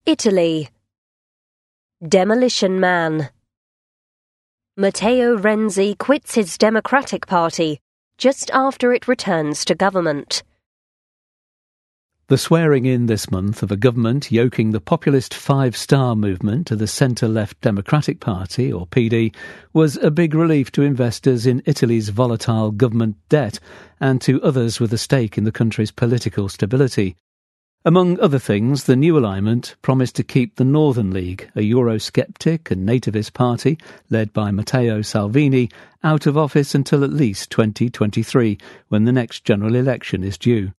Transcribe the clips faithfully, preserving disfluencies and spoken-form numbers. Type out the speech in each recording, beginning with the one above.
Italy. Demolition Man. Matteo Renzi quits his Democratic Party just after it returns to government. The swearing-in this month of a government yoking the populist Five Star movement to the centre-left Democratic Party, or P D, was a big relief to investors in Italy's volatile government debt and to others with a stake in the country's political stability. Among other things, the new alignment promised to keep the Northern League, a Eurosceptic and nativist party led by Matteo Salvini, out of office until at least twenty twenty-three, when the next general election is due.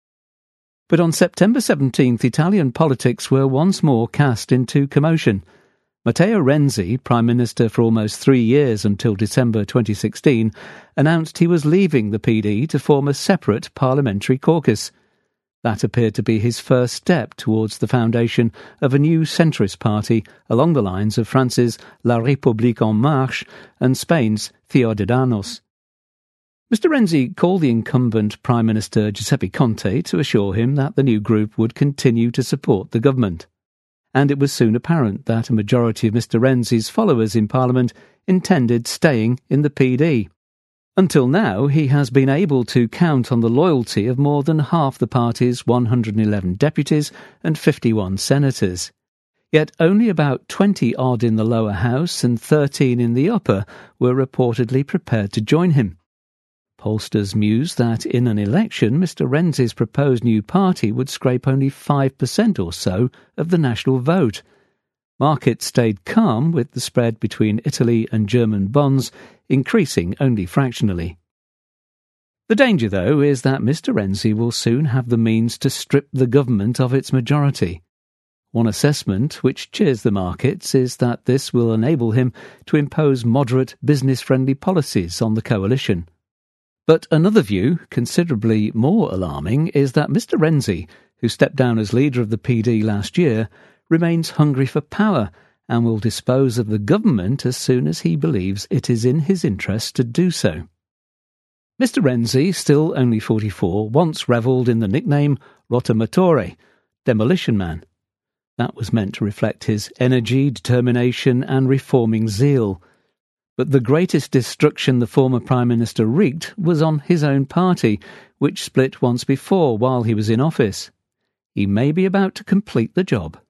But on September seventeenth, Italian politics were once more cast into commotion. Matteo Renzi, Prime Minister for almost three years until December twenty sixteen, announced he was leaving the P D to form a separate parliamentary caucus. That appeared to be his first step towards the foundation of a new centrist party along the lines of France's La République En Marche and Spain's Ciudadanos. Mister Renzi called the incumbent Prime Minister Giuseppe Conte to assure him that the new group would continue to support the government. And it was soon apparent that a majority of Mister Renzi's followers in Parliament intended staying in the P D. Until now, he has been able to count on the loyalty of more than half the party's one hundred eleven deputies and fifty-one senators. Yet only about twenty odd in the lower house and thirteen in the upper were reportedly prepared to join him. Pollsters mused that in an election, Mister Renzi's proposed new party would scrape only five percent or so of the national vote. Markets stayed calm, with the spread between Italy and German bonds increasing only fractionally. The danger, though, is that Mister Renzi will soon have the means to strip the government of its majority. One assessment, which cheers the markets, is that this will enable him to impose moderate, business-friendly policies on the coalition. But another view, considerably more alarming, is that Mister Renzi, who stepped down as leader of the P D last year, remains hungry for power and will dispose of the government as soon as he believes it is in his interest to do so. Mister Renzi, still only forty-four, once revelled in the nickname Rottamatore, Demolition Man. That was meant to reflect his energy, determination and reforming zeal. But the greatest destruction the former Prime Minister wreaked was on his own party, which split once before while he was in office. He may be about to complete the job.